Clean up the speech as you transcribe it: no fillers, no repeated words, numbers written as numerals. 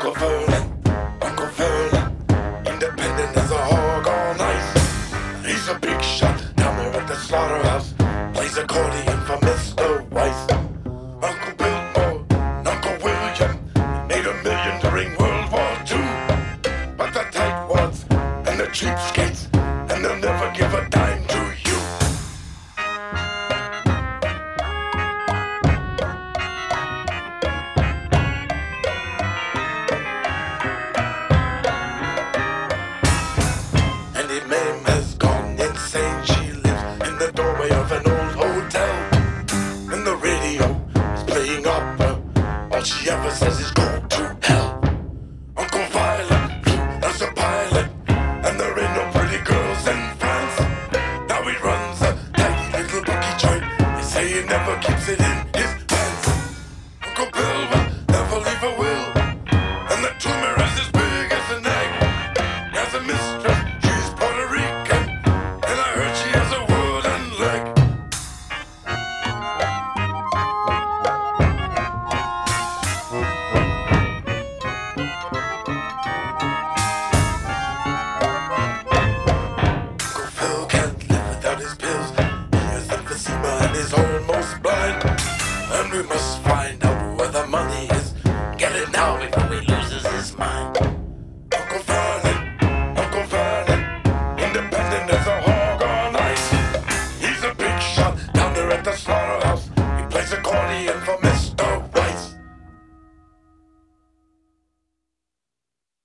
Uncle Verlin, Uncle Verlin, independent as a hog on ice. He's a big shot down there at the slaughterhouse, plays accordion for Mr. Weiss. Uncle Bilbo and Uncle William made $1 million during World War II. But the tightwads and the cheapskates, and they'll never give a dime to you. Andy Mame has gone insane. She lives in the doorway of an old hotel, and the radio is playing opera. All she ever says is go to hell. Uncle Violet as a pilot, and there ain't no pretty girls in France. Now he runs a tiny little bookie joint. They say he never keeps it in his pants. Uncle Bill will never leave a will, and the tumor is as big as an egg. He has a mistress, she's Puerto Rican, and I heard she has a wooden leg. Uncle Phil can't live without his pills. He has emphysema and is almost blind. And we must find out where the money is. Get it now before he loses his mind.